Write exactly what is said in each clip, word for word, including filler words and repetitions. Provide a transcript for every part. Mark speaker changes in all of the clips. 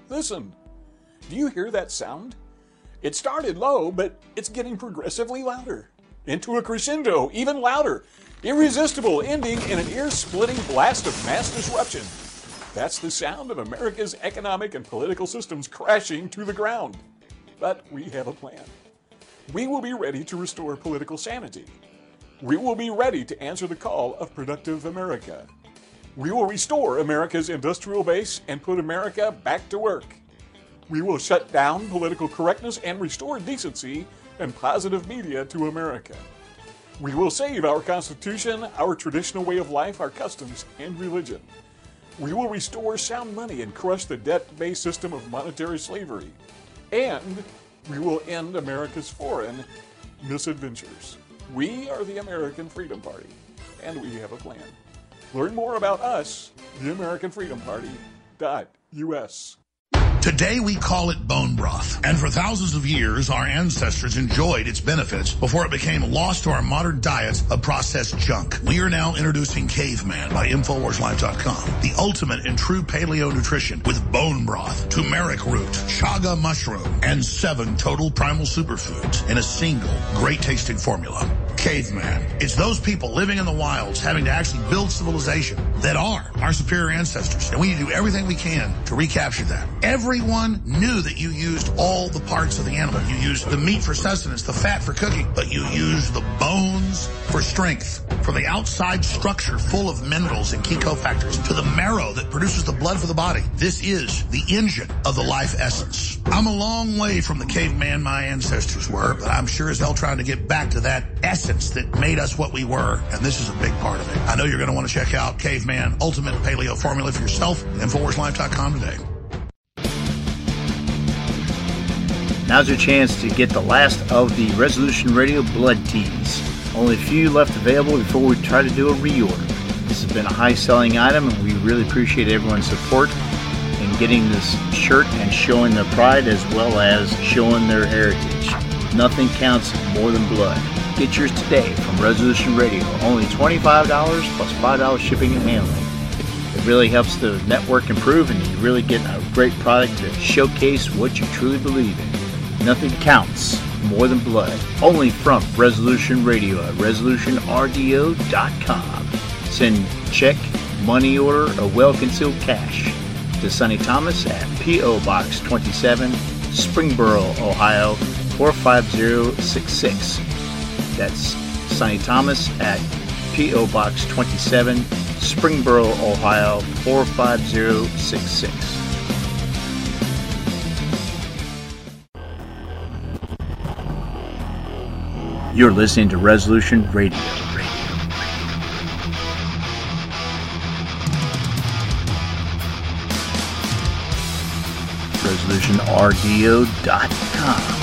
Speaker 1: Listen. Do you hear that sound? It started low, but it's getting progressively louder. Into a crescendo, even louder. Irresistible, ending in an ear-splitting blast of mass disruption. That's the sound of America's economic and political systems crashing to the ground. But we have a plan. We will be ready to restore political sanity. We will be ready to answer the call of productive America. We will restore America's industrial base and put America back to work. We will shut down political correctness and restore decency and positive media to America. We will save our Constitution, our traditional way of life, our customs, and religion. We will restore sound money and crush the debt-based system of monetary slavery. And we will end America's foreign misadventures. We are the American Freedom Party, and we have a plan. Learn more about us, the American Freedom Party dot U S.
Speaker 2: Today we call it bone broth, and for thousands of years our ancestors enjoyed its benefits before it became lost to our modern diets of processed junk. We are now introducing Caveman by Infowars Life dot com, the ultimate in true paleo nutrition with bone broth, turmeric root, chaga mushroom, and seven total primal superfoods in a single great tasting formula. Caveman. It's those people living in the wilds having to actually build civilization that are our superior ancestors, and we need to do everything we can to recapture that. Everyone knew that you used all the parts of the animal. You used the meat for sustenance, the fat for cooking, but you used the bones for strength. From the outside structure full of minerals and key cofactors to the marrow that produces the blood for the body, this is the engine of the life essence. I'm a long way from the caveman my ancestors were, but I'm sure as hell trying to get back to that essence that made us what we were, and this is a big part of it. I know you're going to want to check out Caveman Ultimate Paleo Formula for yourself at Infowars Life dot com today.
Speaker 3: Now's your chance to get the last of the Resolution Radio Blood Tees. Only a few left available before we try to do a reorder. This has been a high-selling item, and we really appreciate everyone's support in getting this shirt and showing their pride as well as showing their heritage. Nothing counts more than blood. Get yours today from Resolution Radio. Only twenty-five dollars plus five dollars shipping and handling. It really helps the network improve, and you really get a great product to showcase what you truly believe in. Nothing counts more than blood. Only from Resolution Radio at resolution r d o dot com. Send check, money order, or well-concealed cash to Sonny Thomas at P O. Box twenty-seven, Springboro, Ohio four five zero six six. That's Sonny Thomas at P O. Box twenty-seven, Springboro, Ohio four five zero six six. You're listening to Resolution Radio. resolution r d o dot com.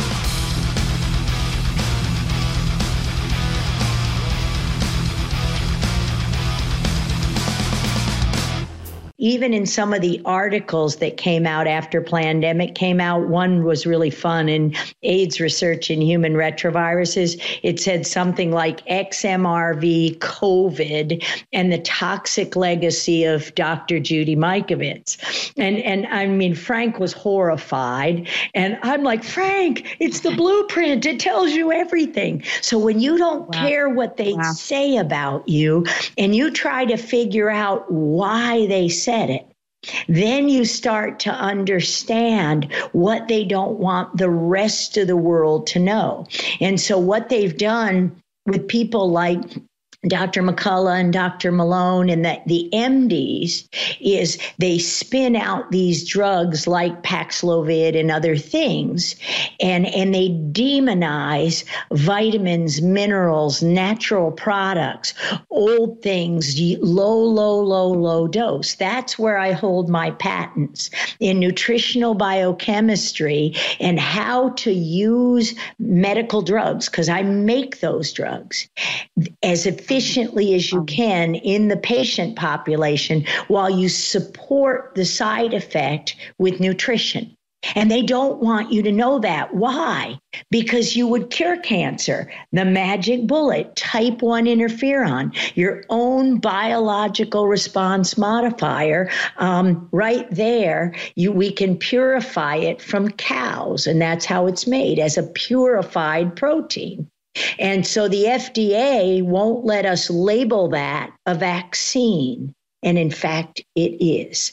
Speaker 4: Even in some of the articles that came out after pandemic came out, one was really fun in AIDS research in human retroviruses. It said something like X M R V COVID and the toxic legacy of Doctor Judy Mikovits. And, and I mean, Frank was horrified. And I'm like, Frank, it's the blueprint. It tells you everything. So when you don't wow. care what they wow. say about you and you try to figure out why they say it, then you start to understand what they don't want the rest of the world to know. And so what they've done with people like Doctor McCullough and Doctor Malone and the, the M Ds is they spin out these drugs like Paxlovid and other things, and, and they demonize vitamins, minerals, natural products, old things, low, low, low, low dose. That's where I hold my patents in nutritional biochemistry and how to use medical drugs, because I make those drugs as efficiently as you can in the patient population while you support the side effect with nutrition. And they don't want you to know that. Why? Because you would cure cancer. The magic bullet, type one interferon, your own biological response modifier, um, right there, you, we can purify it from cows. And that's how it's made, as a purified protein. And so the F D A won't let us label that a vaccine. And in fact, it is.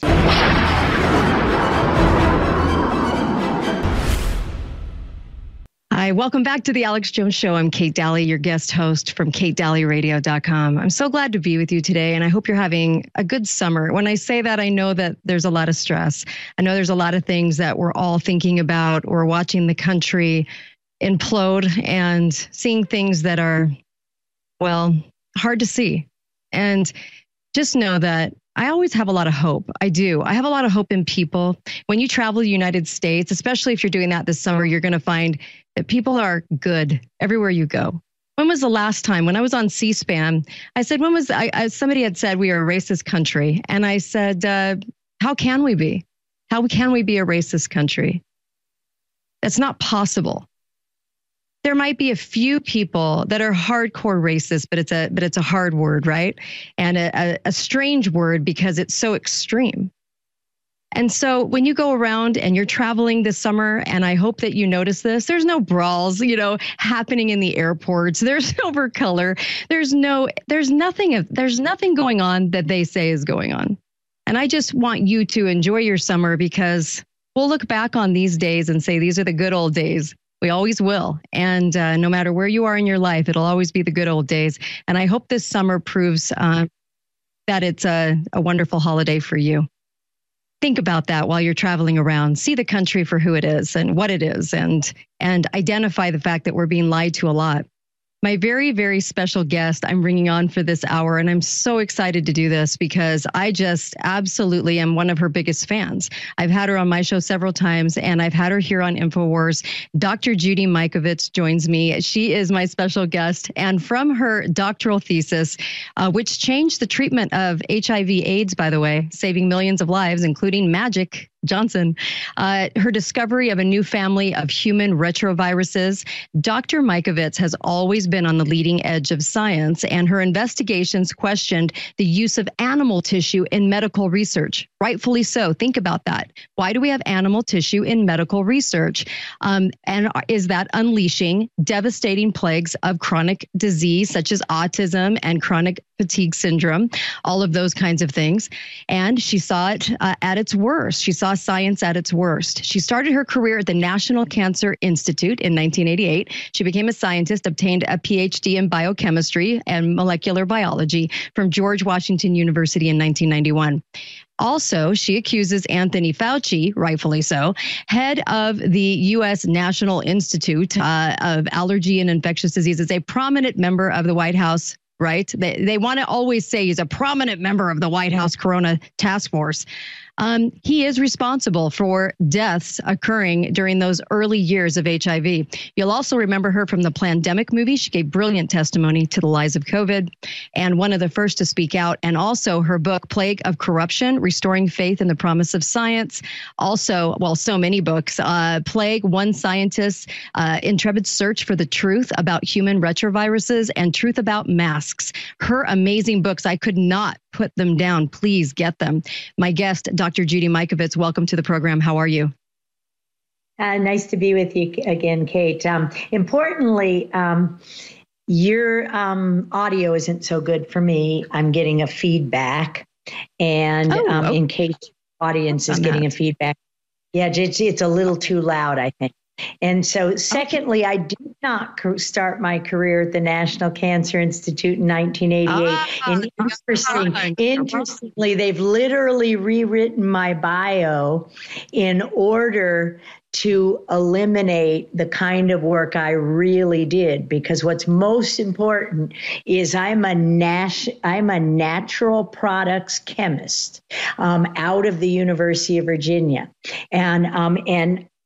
Speaker 5: Hi, welcome back to the Alex Jones Show. I'm Kate Daly, your guest host from kate daly radio dot com. I'm so glad to be with you today, and I hope you're having a good summer. When I say that, I know that there's a lot of stress. I know there's a lot of things that we're all thinking about. We're watching the country implode and seeing things that are, well, hard to see. And just know that I always have a lot of hope. I do. I have a lot of hope in people. When you travel the United States, especially if you're doing that this summer, you're going to find that people are good everywhere you go. When was the last time, when I was on C-SPAN, I said, when was, I, I somebody had said we are a racist country. And I said, uh, how can we be? How can we be a racist country? That's not possible. There might be a few people that are hardcore racist, but it's a but it's a hard word, right? And a, a, a strange word because it's so extreme. And so when you go around and you're traveling this summer, and I hope that you notice this, there's no brawls, you know, happening in the airports. There's no color. There's no, there's nothing of, there's nothing going on that they say is going on. And I just want you to enjoy your summer, because we'll look back on these days and say, these are the good old days. We always will. And uh, no matter where you are in your life, it'll always be the good old days. And I hope this summer proves uh, that it's a, a wonderful holiday for you. Think about that while you're traveling around. See the country for who it is and what it is, and and identify the fact that we're being lied to a lot. My very, very special guest I'm bringing on for this hour, and I'm so excited to do this because I just absolutely am one of her biggest fans. I've had her on my show several times, and I've had her here on InfoWars. Doctor Judy Mikovits joins me. She is my special guest, and from her doctoral thesis, uh, which changed the treatment of H I V AIDS, by the way, saving millions of lives, including Magic Johnson, uh, her discovery of a new family of human retroviruses. Doctor Mikovits has always been on the leading edge of science, and her investigations questioned the use of animal tissue in medical research. Rightfully so. Think about that. Why do we have animal tissue in medical research? Um, and is that unleashing devastating plagues of chronic disease, such as autism and chronic fatigue syndrome, all of those kinds of things? And she saw it uh, at its worst. She saw science at its worst. She started her career at the National Cancer Institute in nineteen eighty-eight. She became a scientist, obtained a P H D in biochemistry and molecular biology from George Washington University in nineteen ninety-one. Also, she accuses Anthony Fauci, rightfully so, head of the U S National Institute uh, of Allergy and Infectious Diseases, a prominent member of the White House. Right? They they want to always say he's a prominent member of the White House Corona Task Force. Um, he is responsible for deaths occurring during those early years of H I V. You'll also remember her from the Plandemic movie. She gave brilliant testimony to the lies of COVID, and one of the first to speak out. And also her book, Plague of Corruption, Restoring Faith in the Promise of Science. Also, well, so many books. Uh, Plague, One Scientist, uh, Intrepid Search for the Truth About Human Retroviruses, and Truth About Masks. Her amazing books. I could not put them down. Please get them. My guest, Doctor Judy Mikovits, welcome to the program. How are you?
Speaker 4: Uh, nice to be with you again, Kate. Um, importantly, um, your um, audio isn't so good for me. I'm getting a feedback. And
Speaker 5: oh,
Speaker 4: um,
Speaker 5: oh.
Speaker 4: in case the audience is
Speaker 5: I'm
Speaker 4: getting
Speaker 5: not.
Speaker 4: a feedback, yeah, it's, it's a little too loud, I think. And so, secondly, I did not start my career at the National Cancer Institute in nineteen eighty-eight.
Speaker 5: Ah,
Speaker 4: and interesting, interestingly, they've literally rewritten my bio in order to eliminate the kind of work I really did, because what's most important is I'm a nas- I'm a natural products chemist um, out of the University of Virginia, and um, and.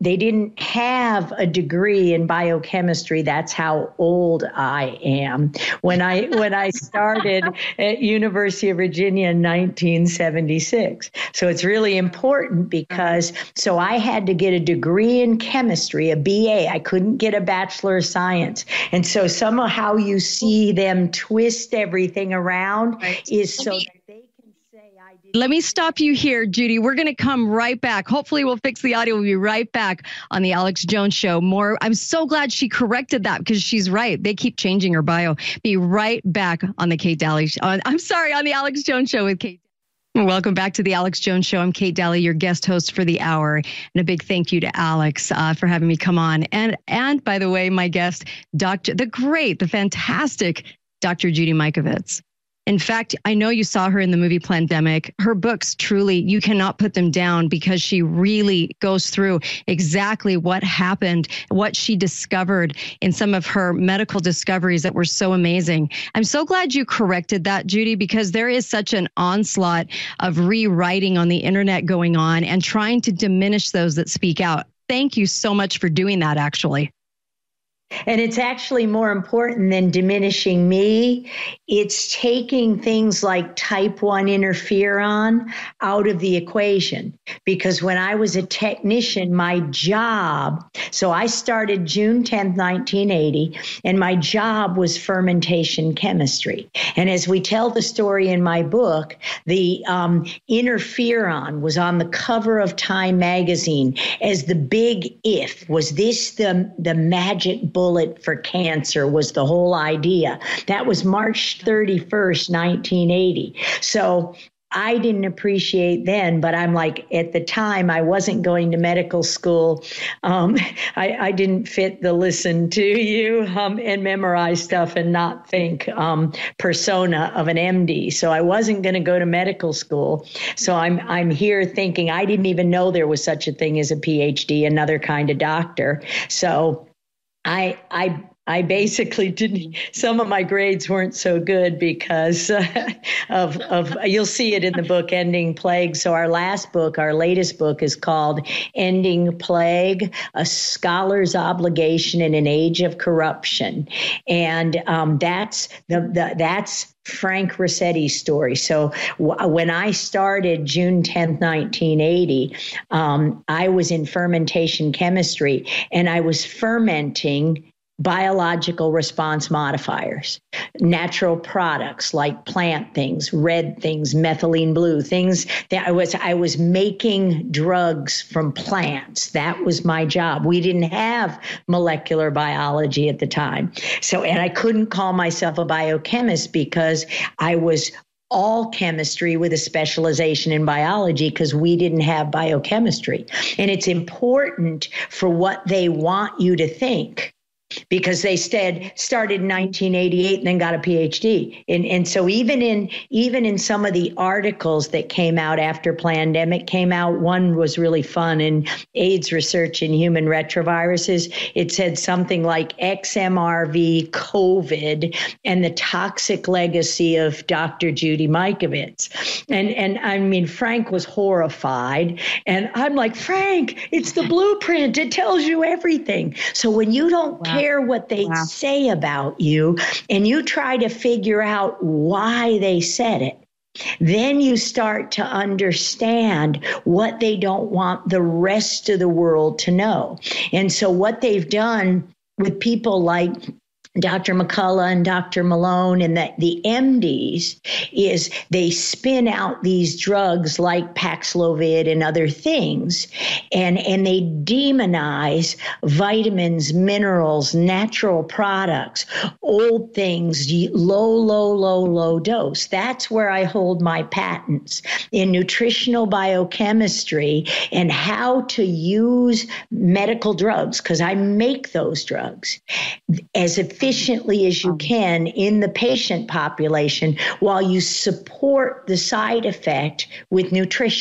Speaker 4: they didn't have a degree in biochemistry. That's how old I am. When I when I started at University of Virginia in nineteen seventy-six. So it's really important because so I had to get a degree in chemistry, a B A. I couldn't get a Bachelor of Science. And so some of how you see them twist everything around right. is so that they can say I did.
Speaker 5: Let me stop you here, Judy. We're going to come right back. Hopefully we'll fix the audio. We'll be right back on the Alex Jones Show. More. I'm so glad she corrected that because she's right. They keep changing her bio. Be right back on the Kate Daly. Uh, I'm sorry, on the Alex Jones Show with Kate. Welcome back to the Alex Jones Show. I'm Kate Daly, your guest host for the hour. And a big thank you to Alex uh, for having me come on. And, and by the way, my guest, Doctor the great, the fantastic Doctor Judy Mikovits. In fact, I know you saw her in the movie Plandemic. Her books, truly, you cannot put them down because she really goes through exactly what happened, what she discovered in some of her medical discoveries that were so amazing. I'm so glad you corrected that, Judy, because there is such an onslaught of rewriting on the internet going on and trying to diminish those that speak out. Thank you so much for doing that, actually.
Speaker 4: And it's actually more important than diminishing me. It's taking things like type one interferon out of the equation. Because when I was a technician, my job, so I started June tenth, nineteen eighty, and my job was fermentation chemistry. And as we tell the story in my book, the um, interferon was on the cover of Time magazine as the big if. Was this the, the magic bullet? Bullet for cancer was the whole idea. That was March thirty-first, nineteen eighty. So I didn't appreciate then, but I'm like, at the time, I wasn't going to medical school. Um, I, I didn't fit the listen to you um, and memorize stuff and not think um, persona of an M D. So I wasn't going to go to medical school. So I'm I'm here thinking I didn't even know there was such a thing as a P H D, another kind of doctor. So I, I, I basically didn't, some of my grades weren't so good because uh, of, of, you'll see it in the book, Ending Plague. So our last book, our latest book is called Ending Plague, A Scholar's Obligation in an Age of Corruption. And um, that's the, the that's Frank Rossetti's story. So w- when I started June tenth, nineteen eighty, um, I was in fermentation chemistry and I was fermenting biological response modifiers, natural products like plant things, red things, methylene blue, things that I was, I was making drugs from plants. That was my job. We didn't have molecular biology at the time. So, and I couldn't call myself a biochemist because I was all chemistry with a specialization in biology because we didn't have biochemistry. And it's important for what they want you to think, because they said started in nineteen eighty-eight and then got a P H D. And and so even in even in some of the articles that came out after Plandemic came out, one was really fun in AIDS Research in Human Retroviruses. It said something like X M R V COVID and the toxic legacy of Doctor Judy Mikovits. And and I mean, Frank was horrified. And I'm like, Frank, it's the blueprint. It tells you everything. So when you don't wow. care what they wow. say about you, and you try to figure out why they said it, then you start to understand what they don't want the rest of the world to know. And so what they've done with people like Doctor McCullough and Doctor Malone and the, the M Ds is they spin out these drugs like Paxlovid and other things, and, and they demonize vitamins, minerals, natural products, old things, low, low, low, low dose. That's where I hold my patents in nutritional biochemistry and how to use medical drugs, because I make those drugs as efficiently as you can in the patient population while you support the side effect with nutrition.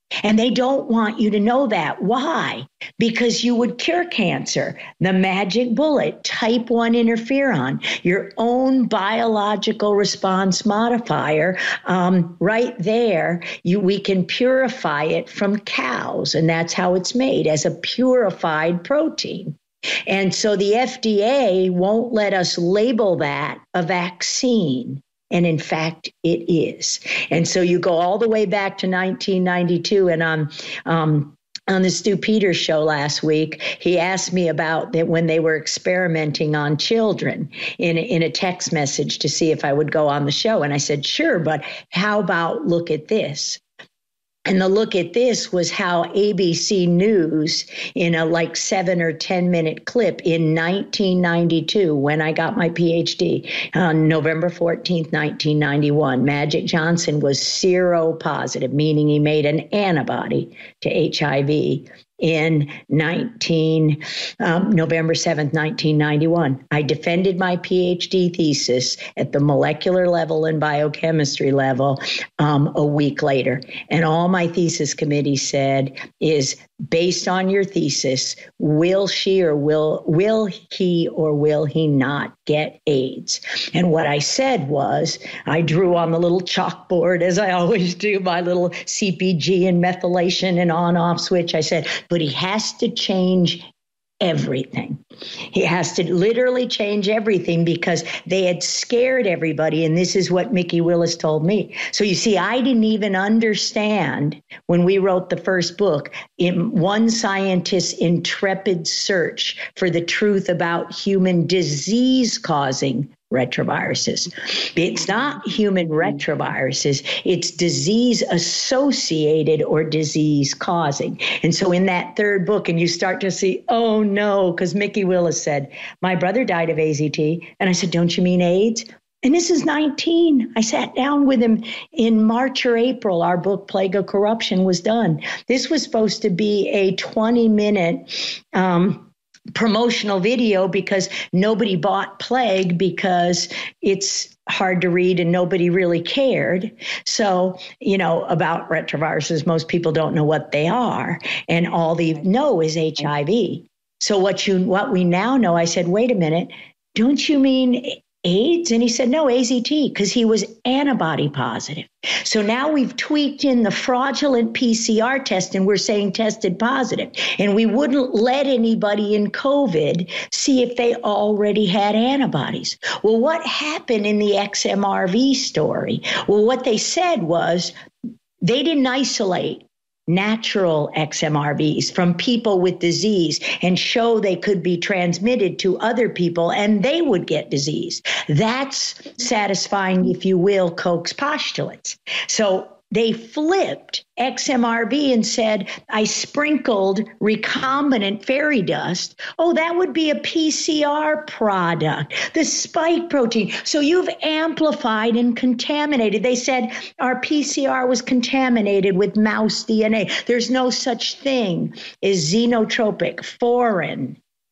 Speaker 4: And they don't want you to know that. Why? Because you would cure cancer. The magic bullet, type one interferon, your own biological response modifier, um, right there, you, we can purify it from cows. And that's how it's made, as a purified protein. And so the F D A won't let us label that a vaccine. And in fact, it is. And so you go all the way back to nineteen ninety-two, and on um, on the Stu Peters show last week, he asked me about that when they were experimenting on children in in a text message to see if I would go on the show. And I said, sure, but how about look at this? And the look at this was how A B C News, in a like seven or ten minute clip in nineteen ninety-two, when I got my P H D, on November fourteenth, nineteen ninety-one, Magic Johnson was seropositive, meaning he made an antibody to H I V in nineteen, um, November seventh, nineteen ninety-one. I defended my P H D thesis at the molecular level and biochemistry level um, a week later. And all my thesis committee said is, based on your thesis, will she or will, will he or will he not get AIDS? And what I said was, I drew on the little chalkboard, as I always do, my little C P G and methylation and on-off switch. I said, but he has to change everything. He has to literally change everything, because they had scared everybody. And this is what Mickey Willis told me. So you see, I didn't even understand when we wrote the first book, in one scientist's intrepid search for the truth about human disease-causing retroviruses. It's not human retroviruses, it's disease associated or disease causing. And so in that third book, and you start to see, oh no, because Mickey Willis said, my brother died of A Z T. And I said, don't you mean AIDS? And this is nineteen. I sat down with him in March or April. Our book, Plague of Corruption, was done. This was supposed to be a twenty minute um, promotional video, because nobody bought Plague because it's hard to read and nobody really cared. So, you know, about retroviruses, most people don't know what they are. And all they know is H I V. So what you, what we now know, I said, wait a minute, don't you mean AIDS? And he said, no, A Z T, because he was antibody positive. So now we've tweaked in the fraudulent P C R test, and we're saying tested positive. And we wouldn't let anybody in COVID see if they already had antibodies. Well, what happened in the X M R V story? Well, what they said was they didn't isolate natural X M R Vs from people with disease and show they could be transmitted to other people and they would get disease. That's satisfying, if you will, Koch's postulates. So they flipped X M R V and said, I sprinkled recombinant fairy dust. Oh, that would be a P C R product, the spike protein. So you've amplified and contaminated. They said our P C R was contaminated with mouse D N A. There's no such thing as xenotropic, foreign,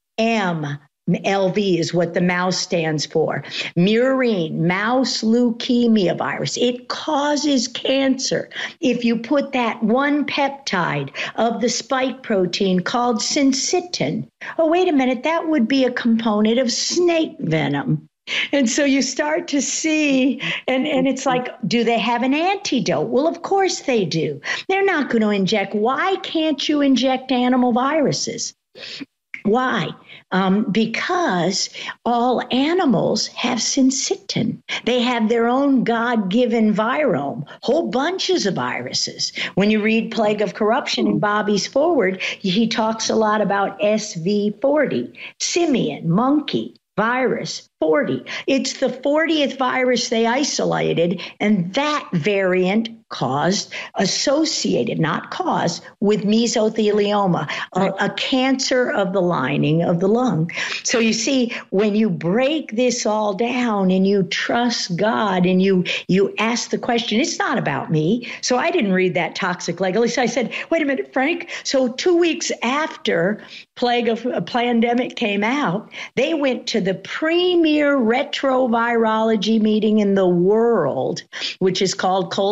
Speaker 4: M. L V is what the mouse stands for. Murine, mouse leukemia virus. It causes cancer if you put that one peptide of the spike protein called syncytin. Oh, wait a minute, that would be a component of snake venom. And so you start to see, and, and it's like, do they have an antidote? Well, of course they do. They're not going to inject. Why can't you inject animal viruses? Why? Um, because all animals have syncytin. They have their own God-given virome, whole bunches of viruses. When you read Plague of Corruption in Bobby's foreword, he talks a lot about S V forty, simian, monkey, virus forty. It's the fortieth virus they isolated, and that variant caused, associated, not caused, with mesothelioma, a, a cancer of the lining of the lung. So you see, when you break this all down and you trust God and you you ask the question, it's not about me. So I didn't read that Toxic Legacy. So I said, wait a minute, Frank. So two weeks after Plague of a Pandemic came out, they went to the premier retrovirology meeting in the world, which is called Cold Spring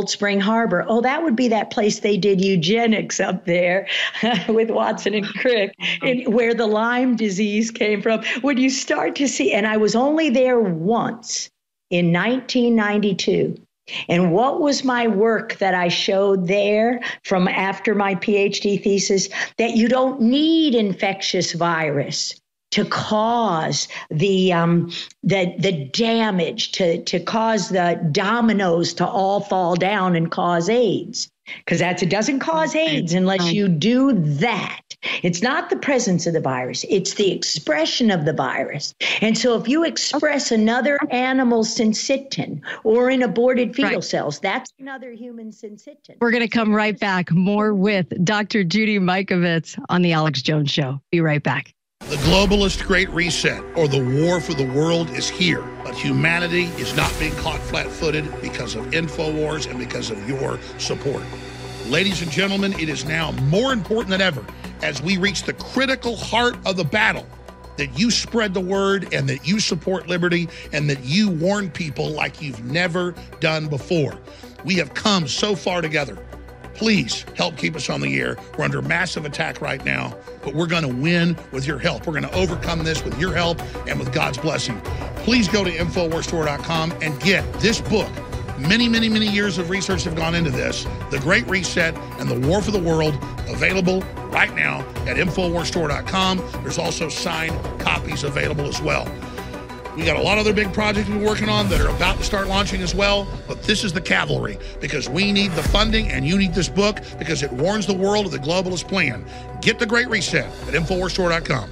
Speaker 4: Harbor. Oh, that would be that place they did eugenics up there with Watson and Crick, and where the Lyme disease came from. When you start to see, and I was only there once in nineteen ninety-two. And what was my work that I showed there from after my PhD thesis? That you don't need infectious virus to cause the um, the the damage, to to cause the dominoes to all fall down and cause AIDS. Because that's it doesn't cause AIDS unless you do that. It's not the presence of the virus. It's the expression of the virus. And so if you express another animal's syncytin or in aborted fetal right. cells, that's another human syncytin.
Speaker 5: We're going to come right back. More with Doctor Judy Mikovits on The Alex Jones Show. Be right back.
Speaker 2: The globalist Great Reset, or the war for the world, is here. But humanity is not being caught flat-footed because of InfoWars and because of your support. Ladies and gentlemen, it is now more important than ever as we reach the critical heart of the battle that you spread the word and that you support liberty and that you warn people like you've never done before. We have come so far together. Please help keep us on the air. We're under massive attack right now, but we're going to win with your help. We're going to overcome this with your help and with God's blessing. Please go to Infowars Store dot com and get this book. Many, many, many years of research have gone into this. The Great Reset and the War for the World, available right now at Infowars Store dot com. There's also signed copies available as well. We got a lot of other big projects we're working on that are about to start launching as well, but this is the cavalry because we need the funding and you need this book because it warns the world of the globalist plan. Get the Great Reset at Infowars Store dot com.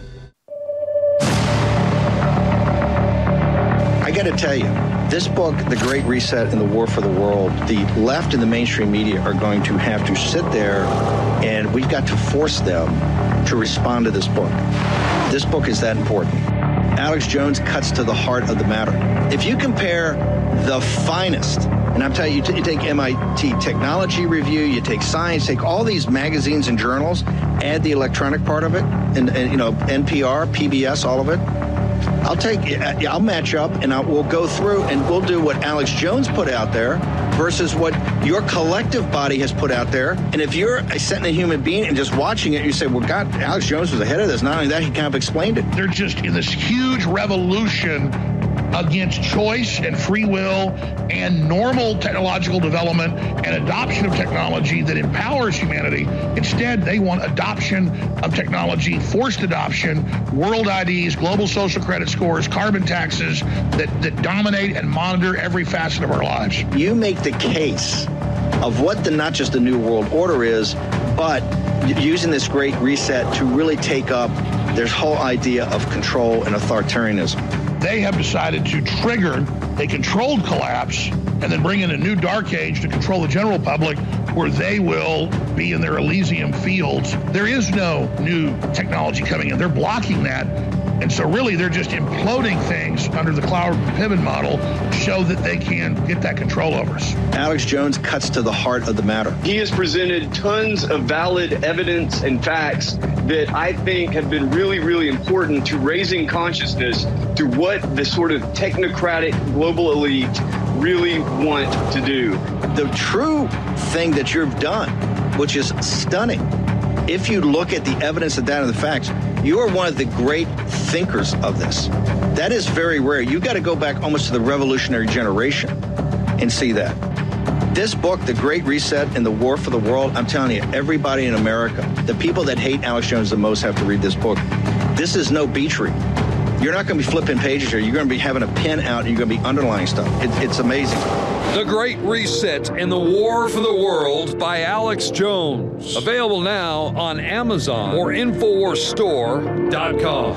Speaker 6: I got to tell you, this book, The Great Reset and the War for the World, the left and the mainstream media are going to have to sit there and we've got to force them to respond to this book. This book is that important. Alex Jones cuts to the heart of the matter. If you compare the finest, and I'm telling you, you, t- you take M I T Technology Review, you take Science, take all these magazines and journals, add the electronic part of it, and, and you know, N P R, P B S, all of it. I'll take, I'll match up, and I'll, we'll go through, and we'll do what Alex Jones put out there versus what your collective body has put out there. And if you're a sentient human being and just watching it, you say, well, God, Alex Jones was ahead of this. Not only that, he kind of explained it.
Speaker 2: They're just in this huge revolution against choice and free will and normal technological development and adoption of technology that empowers humanity. Instead, they want adoption of technology, forced adoption, world I Ds, global social credit scores, carbon taxes that, that dominate and monitor every facet of our lives.
Speaker 6: You make the case of what the not just the New World Order is, but using this Great Reset to really take up this whole idea of control and authoritarianism.
Speaker 2: They have decided to trigger a controlled collapse and then bring in a new dark age to control the general public where they will be in their Elysium fields. There is no new technology coming in. They're blocking that. And so really they're just imploding things under the Cloward-Piven model to show that they can get that control over us.
Speaker 6: Alex Jones cuts to the heart of the matter.
Speaker 7: He has presented tons of valid evidence and facts that I think have been really, really important to raising consciousness to what the sort of technocratic global elite really want to do.
Speaker 6: The true thing that you've done, which is stunning, if you look at the evidence of that and the facts, you are one of the great thinkers of this. That is very rare. You've got to go back almost to the revolutionary generation and see that. This book, The Great Reset and the War for the World, I'm telling you, everybody in America, the people that hate Alex Jones the most have to read this book. This is no beach read. You're not going to be flipping pages here. You're going to be having a pen out and you're going to be underlining stuff. It, it's amazing.
Speaker 8: The Great Reset and the War for the World by Alex Jones. Available now on Amazon or Infowars Store dot com.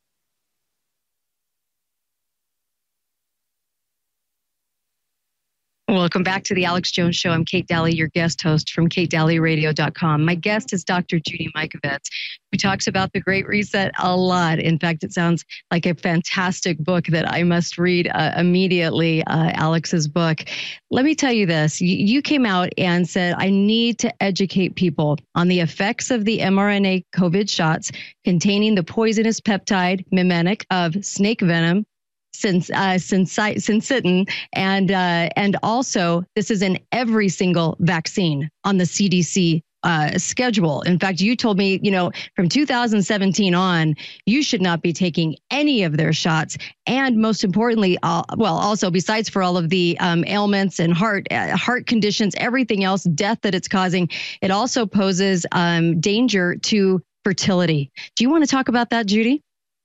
Speaker 5: Welcome back to the Alex Jones Show. I'm Kate Daly, your guest host from Kate Daly Radio dot com. My guest is Doctor Judy Mikovits, who talks about the Great Reset a lot. In fact, it sounds like a fantastic book that I must read uh, immediately, uh, Alex's book. Let me tell you this. You, you came out and said, I need to educate people on the effects of the mRNA COVID shots containing the poisonous peptide mimenic of snake venom since uh, syncytin, and uh, and also this is in every single vaccine on the C D C uh, schedule. In fact, you told me, you know, from two thousand seventeen on, you should not be taking any of their shots. And most importantly, uh, well, also besides for all of the um, ailments and heart uh, heart conditions, everything else, death that it's causing, it also poses um, danger to fertility. Do you want to talk about that, Judy?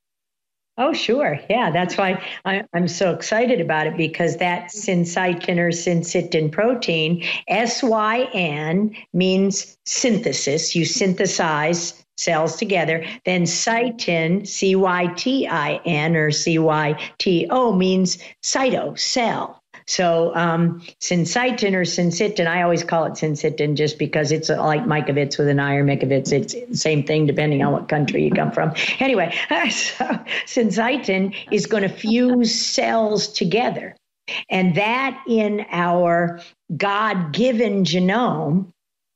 Speaker 4: Oh, sure. Yeah, that's why I, I'm so excited about it, because that syncytin or syncytin protein, S Y N, means synthesis. You synthesize cells together. Then cytin, C Y T I N or C Y T O, means cyto, cell. So um, syncytin or syncytin, I always call it syncytin just because it's like Mikovits with an I or Mikovits. It's the same thing depending on what country you come from. Anyway, so syncytin is going to fuse cells together. And that in our God-given genome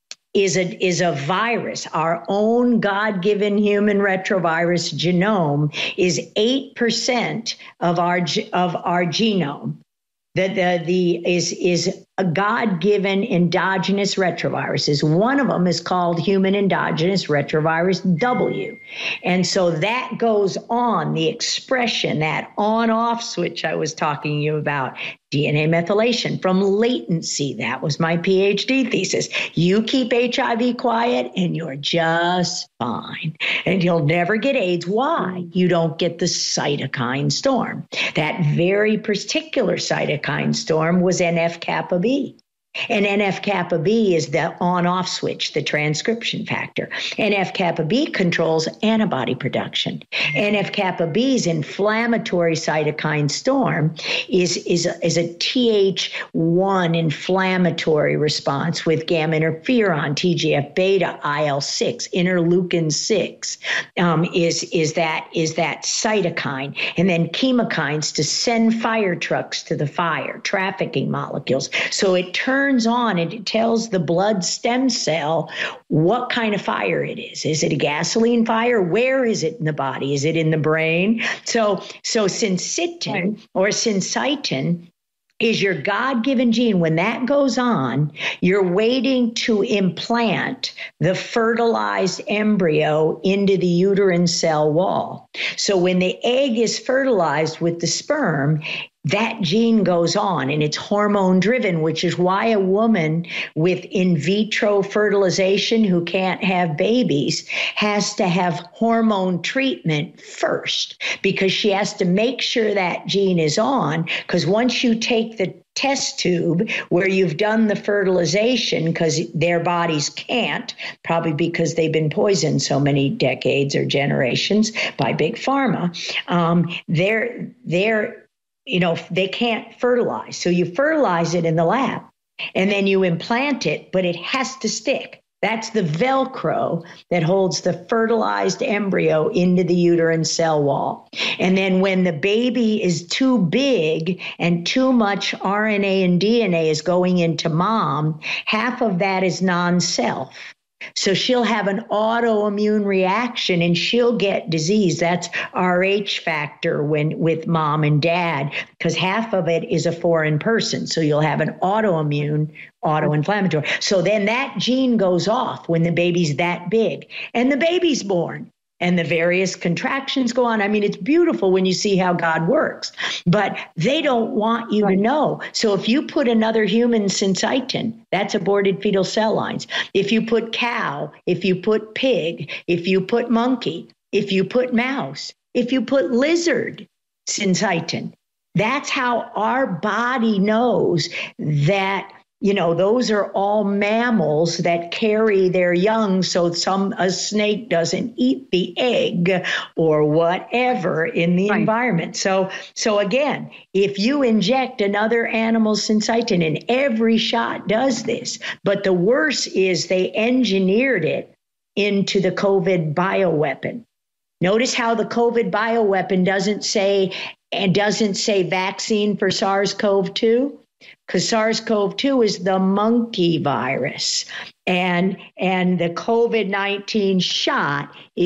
Speaker 4: is a is a virus. Our own God-given human retrovirus genome is eight percent of our of our genome. The, the, the is is a God-given endogenous retroviruses. One of them is called human endogenous retrovirus W. And so that goes on, the expression, that on-off switch I was talking to you about, D N A methylation from latency. That was my PhD thesis. You keep H I V quiet and you're just fine. And you'll never get AIDS. Why? You don't get the cytokine storm. That very particular cytokine storm was N F kappa B. And N F kappa B is the on-off switch, the transcription factor. N F kappa B controls antibody production. N F kappa B's inflammatory cytokine storm is, is, a, is a T H one inflammatory response with gamma interferon, T G F beta, I L six, interleukin six um, is, is, that, is that cytokine. And then chemokines to send fire trucks to the fire, trafficking molecules. So it turns turns on and it tells the blood stem cell what kind of fire it is. Is it a gasoline fire? Where is it in the body? Is it in the brain? So, so syncytin or syncytin is your God-given gene. When that goes on, you're waiting to implant the fertilized embryo into the uterine cell wall. So when the egg is fertilized with the sperm, that gene goes on and it's hormone driven, which is why a woman with in vitro fertilization who can't have babies has to have hormone treatment first, because she has to make sure that gene is on. Because once you take the test tube where you've done the fertilization, because their bodies can't, probably because they've been poisoned so many decades or generations by big pharma, um, they're they're you know, they can't fertilize. So you fertilize it in the lab and then you implant it, but it has to stick. That's the Velcro that holds the fertilized embryo into the uterine cell wall. And then when the baby is too big and too much R N A and D N A is going into mom, half of that is non-self. So she'll have an autoimmune reaction and she'll get disease. That's Rh factor when with mom and dad, because half of it is a foreign person. So you'll have an autoimmune, autoinflammatory. So then that gene goes off when the baby's that big and the baby's born. And the various contractions go on. I mean, it's beautiful when you see how God works, but they don't want you right. to know. So if you put another human syncytin, that's aborted fetal cell lines. If you put cow, if you put pig, if you put monkey, if you put mouse, if you put lizard syncytin, that's how our body knows that, you know, those are all mammals that carry their young, so some a snake doesn't eat the egg or whatever in the right. environment. So, so again, if you inject another animal's syncytin, and every shot does this, but the worst is they engineered it into the COVID bioweapon. Notice how the COVID bioweapon doesn't say and doesn't say vaccine for SARS-CoV two. Because SARS-CoV two is the monkey virus, and and the COVID nineteen shot is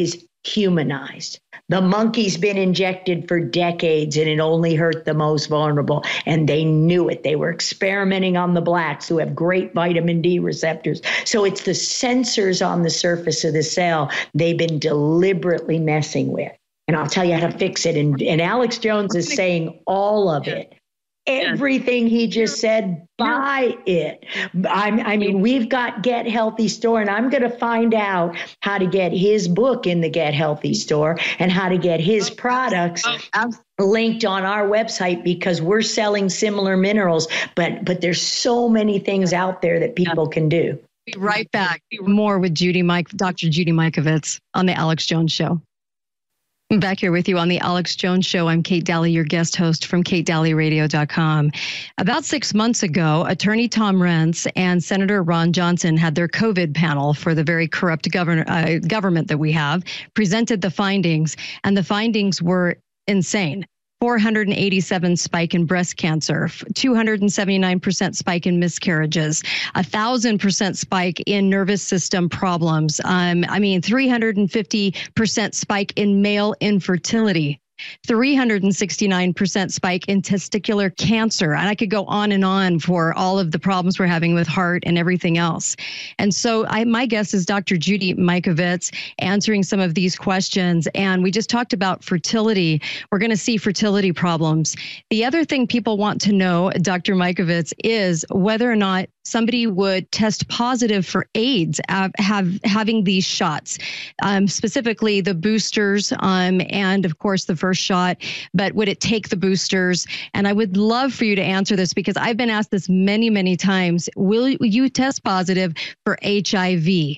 Speaker 4: humanized. The monkey's been injected for decades and it only hurt the most vulnerable. And they knew it. They were experimenting on the blacks who have great vitamin D receptors. So it's the sensors on the surface of the cell they've been deliberately messing with. And I'll tell you how to fix it. And, and Alex Jones is saying all of it. Everything he just said, buy it. I, I mean, we've got Get Healthy Store, and I'm going to find out how to get his book in the Get Healthy Store and how to get his products linked on our website, because we're selling similar minerals, but but there's so many things out there that people can do.
Speaker 5: Be right back. More with Judy Mike, Doctor Judy Mikovits on the Alex Jones Show. I'm back here with you on the Alex Jones Show. I'm Kate Daly, your guest host from Kate Daly Radio dot com. About six months ago, Attorney Tom Renz and Senator Ron Johnson had their COVID panel for the very corrupt govern- uh, government that we have, presented the findings, and the findings were insane. four hundred eighty-seven spike in breast cancer, two hundred seventy-nine percent spike in miscarriages, one thousand percent spike in nervous system problems. Um, I mean, three hundred fifty percent spike in male infertility, three hundred sixty-nine percent spike in testicular cancer. And I could go on and on for all of the problems we're having with heart and everything else. And so I, my guess is Doctor Judy Mikovits answering some of these questions. And we just talked about fertility. We're going to see fertility problems. The other thing people want to know, Doctor Mikovits, is whether or not somebody would test positive for AIDS, uh, have having these shots, um, specifically the boosters, um, and of course the first shot. But would it take the boosters? And I would love for you to answer this, because I've been asked this many, many times. Will you test positive for H I V?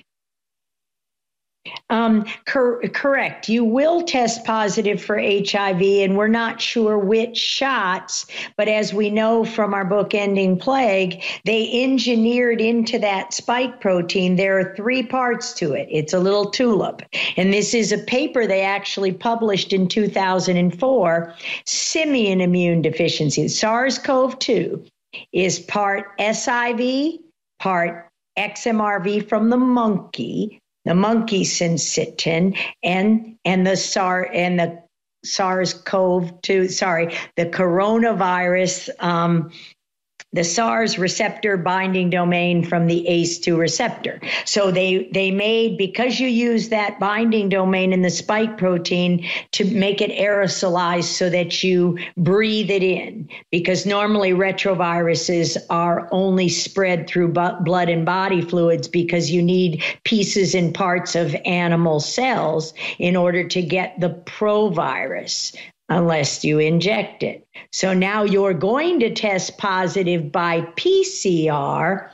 Speaker 4: Um, cor- correct. You will test positive for H I V, and we're not sure which shots, but as we know from our book, Ending Plague, they engineered into that spike protein. There are three parts to it. It's a little tulip. And this is a paper they actually published in two thousand four, Simian Immune Deficiency. SARS-C o V two is part S I V, part X M R V from the monkey, the monkey syncytin, and and the SAR and the SARS-C o V two, sorry, the coronavirus, um, the SARS receptor binding domain from the A C E two receptor. So they they made, because you use that binding domain in the spike protein to make it aerosolized so that you breathe it in, because normally retroviruses are only spread through bu- blood and body fluids, because you need pieces and parts of animal cells in order to get the provirus, unless you inject it. So now you're going to test positive by P C R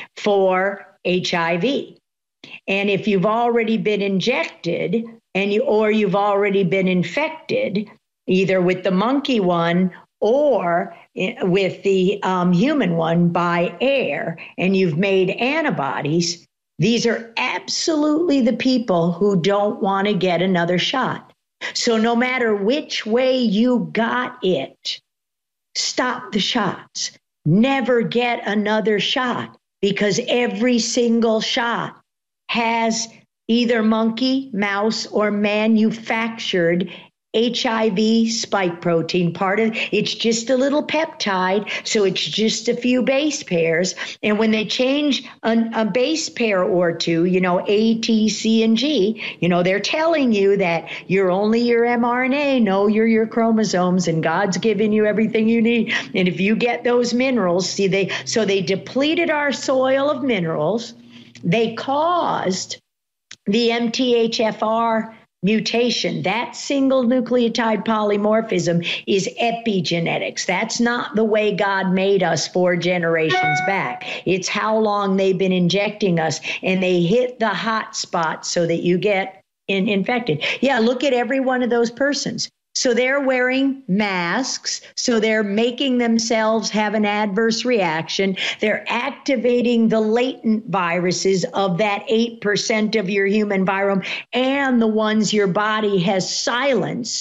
Speaker 4: for H I V. And if you've already been injected, and you, or you've already been infected, either with the monkey one or with the um, human one by air, and you've made antibodies, these are absolutely the people who don't want to get another shot. So no matter which way you got it, stop the shots. Never get another shot, because every single shot has either monkey, mouse, or manufactured H I V spike protein. Part of it's just a little peptide, so it's just a few base pairs. And when they change a, a base pair or two, you know, A, T, C, and G, you know, they're telling you that you're only your mRNA. No, you're your chromosomes, and God's given you everything you need. And if you get those minerals, see, they so they depleted our soil of minerals. They caused the M T H F R mutation. That single nucleotide polymorphism is epigenetics. That's not the way God made us four generations back. It's how long they've been injecting us, and they hit the hot spot so that you get in, infected. Yeah, look at every one of those persons. So they're wearing masks, so they're making themselves have an adverse reaction. They're activating the latent viruses of that eight percent of your human virome and the ones your body has silenced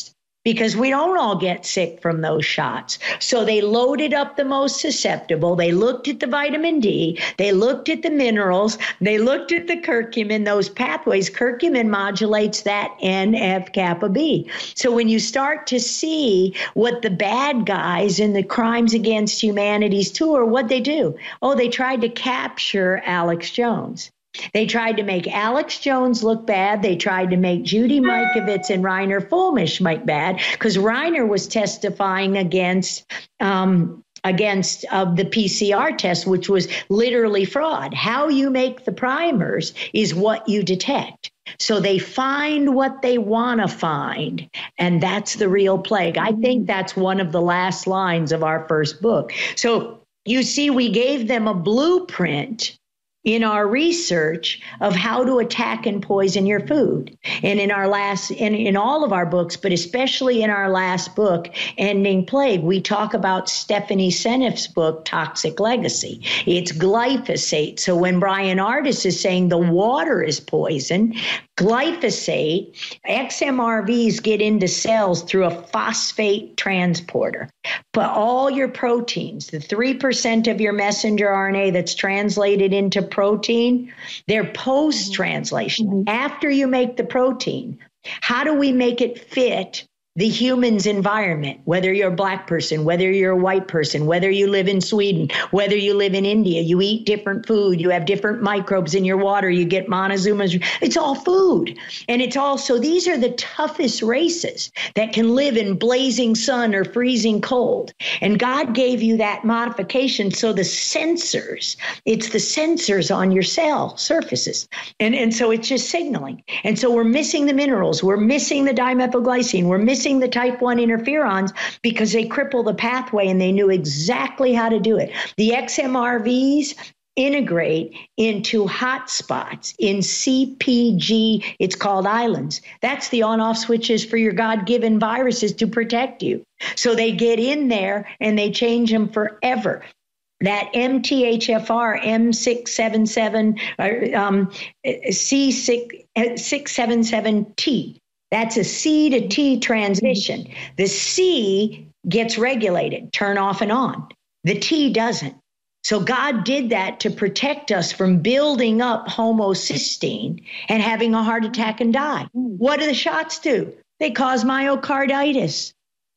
Speaker 4: because we don't all get sick from those shots. So they loaded up the most susceptible. They looked at the vitamin D. They looked at the minerals. They looked at the curcumin, those pathways. Curcumin modulates that N F kappa B. So when you start to see what the bad guys in the Crimes Against Humanity's tour, what they do? Oh, they tried to capture Alex Jones. They tried to make Alex Jones look bad. They tried to make Judy Mikovits and Reiner Fuellmich look bad, because Reiner was testifying against um, against uh, the P C R test, which was literally fraud. How you make the primers is what you detect. So they find what they want to find, and that's the real plague. I think that's one of the last lines of our first book. So you see, we gave them a blueprint in our research of how to attack and poison your food. And in our last, in, in all of our books, but especially in our last book, Ending Plague, we talk about Stephanie Seneff's book, Toxic Legacy. It's glyphosate. So when Brian Ardis is saying the water is poison, glyphosate, X M R Vs get into cells through a phosphate transporter. But all your proteins, the three percent of your messenger R N A that's translated into protein, they're post-translation. Mm-hmm. After you make the protein, how do we make it fit the human's environment, whether you're a black person, whether you're a white person, whether you live in Sweden, whether you live in India, you eat different food, you have different microbes in your water, you get montezumas. It's all food. And it's also, these are the toughest races that can live in blazing sun or freezing cold. And God gave you that modification. So the sensors, it's the sensors on your cell surfaces. And, and so it's just signaling. And so we're missing the minerals. We're missing the dimethylglycine. We're missing the type one interferons because they cripple the pathway, and they knew exactly how to do it. The X M R Vs integrate into hotspots in C P G. It's called islands. That's the on-off switches for your God-given viruses to protect you. So they get in there and they change them forever. That M T H F R M six seventy-seven, um, C six seventy-seven T. That's a C to T transition. The C gets regulated, turn off and on. The T doesn't. So God did that to protect us from building up homocysteine and having a heart attack and die. What do the shots do? They cause myocarditis.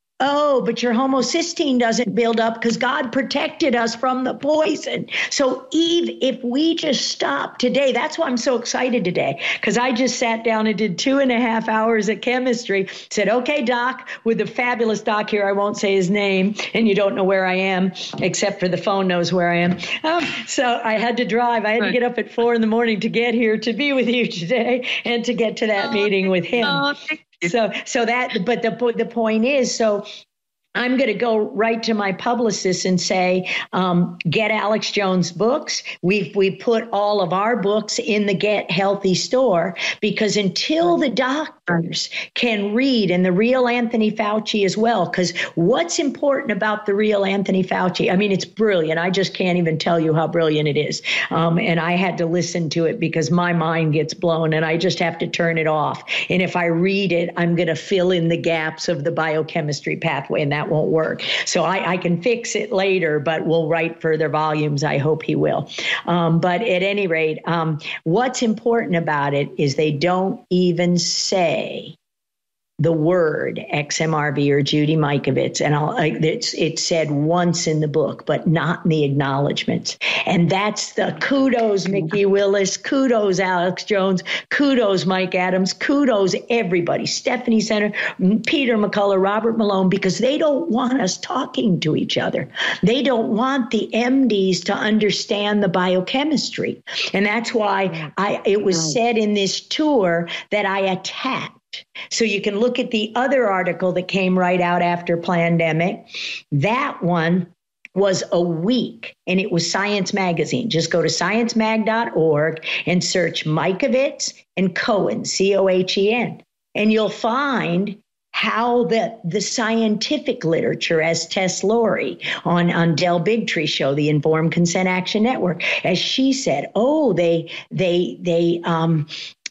Speaker 4: Oh, but your homocysteine doesn't build up because God protected us from the poison. So Eve, if we just stop today, that's why I'm so excited today, because I just sat down and did two and a half hours of chemistry, said, okay, doc, with the fabulous doc here, I won't say his name, and you don't know where I am, except for the phone knows where I am. Um, so I had to drive. I had to get up at four in the morning to get here to be with you today and to get to that oh, meeting with him. Oh, So, so that, but the the point is, so I'm going to go right to my publicist and say, um, get Alex Jones books. We've we put all of our books in the Get Healthy store, because until the doctors can read, and the real Anthony Fauci as well, because what's important about the real Anthony Fauci? I mean, it's brilliant. I just can't even tell you how brilliant it is. Um, and I had to listen to it because my mind gets blown and I just have to turn it off. And if I read it, I'm going to fill in the gaps of the biochemistry pathway, and that won't work. So I, I can fix it later, but we'll write further volumes. I hope he will. Um, but at any rate, um, what's important about it is they don't even say the word X M R V or Judy Mikovits. And I'll, it's, it's said once in the book, but not in the acknowledgments. And that's the kudos, Mickey Willis, kudos, Alex Jones, kudos, Mike Adams, kudos, everybody, Stephanie Center, Peter McCullough, Robert Malone, because they don't want us talking to each other. They don't want the M Ds to understand the biochemistry. And that's why I, it was said in this tour that I attacked. So you can look at the other article that came right out after pandemic. That one was a week, and it was Science Magazine. Just go to science mag dot org and search Mikovits and Cohen, C O H E N, and you'll find how the, the scientific literature, as Tess Laurie on, on Del Bigtree show, the Informed Consent Action Network, as she said, oh, they, they, they, um,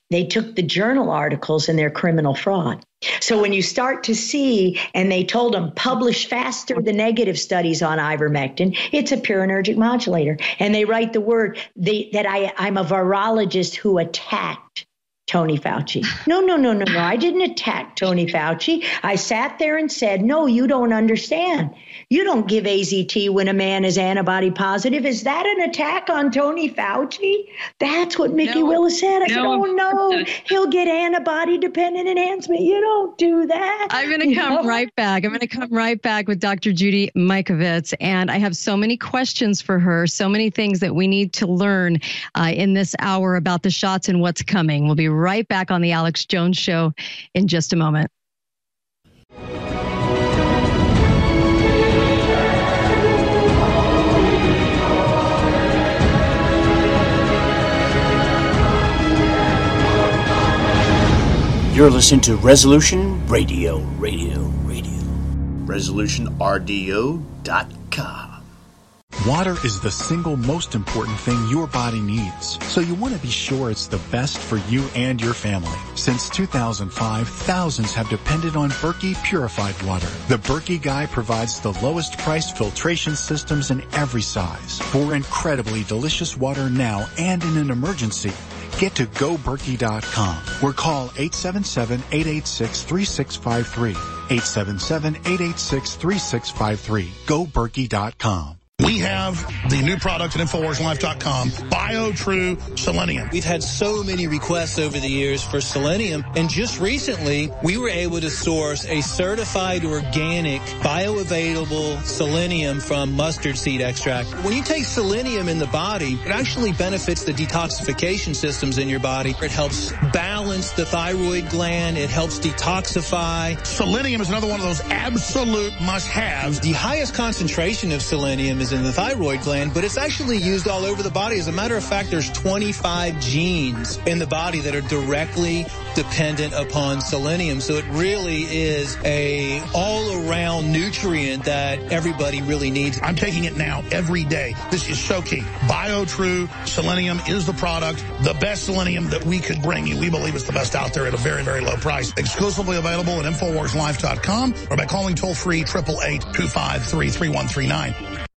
Speaker 4: They took the journal articles and they're criminal fraud. So when you start to see, and they told them, publish faster the negative studies on ivermectin, it's a purinergic modulator. And they write the word they, that I, I'm a virologist who attacked Tony Fauci. No, no, no, no, no. I didn't attack Tony Fauci. I sat there and said, no, you don't understand. You don't give A Z T when a man is antibody positive. Is that an attack on Tony Fauci? That's what Mickey
Speaker 5: No,
Speaker 4: Willis said. I said,
Speaker 5: no.
Speaker 4: oh, no, he'll get antibody-dependent enhancement. You don't do that.
Speaker 5: I'm going to
Speaker 4: You
Speaker 5: come
Speaker 4: know?
Speaker 5: right back. I'm going to come right back with Doctor Judy Mikovits. And I have so many questions for her, so many things that we need to learn uh, in this hour about the shots and what's coming. We'll be right back on the Alex Jones Show in just a moment.
Speaker 3: You're listening to Resolution Radio, Radio, Radio. resolution r d o dot com.
Speaker 9: Water is the single most important thing your body needs, so you want to be sure it's the best for you and your family. Since two thousand five, thousands have depended on Berkey purified water. The Berkey Guy provides the lowest priced filtration systems in every size for incredibly delicious water now and in an emergency. Get to go berkey dot com or call eight seven seven, eight eight six, three six five three. eight seven seven, eight eight six, three six five three. go berkey dot com.
Speaker 2: We have the new product at Infowars Life dot com, BioTrue Selenium.
Speaker 10: We've had so many requests over the years for selenium, and just recently we were able to source a certified organic bioavailable selenium from mustard seed extract. When you take selenium in the body, it actually benefits the detoxification systems in your body. It helps balance the thyroid gland. It helps detoxify.
Speaker 2: Selenium is another one of those absolute must-haves.
Speaker 10: The highest concentration of selenium is in the thyroid gland, but it's actually used all over the body. As a matter of fact, there's twenty-five genes in the body that are directly dependent upon selenium. So it really is a all-around nutrient that everybody really needs.
Speaker 2: I'm taking it now every day. This is so key. BioTrue Selenium is the product, the best selenium that we could bring you. We believe it's the best out there at a very, very low price. Exclusively available at Infowars Life dot com or by calling toll-free eight eight eight, two five three, three one three nine.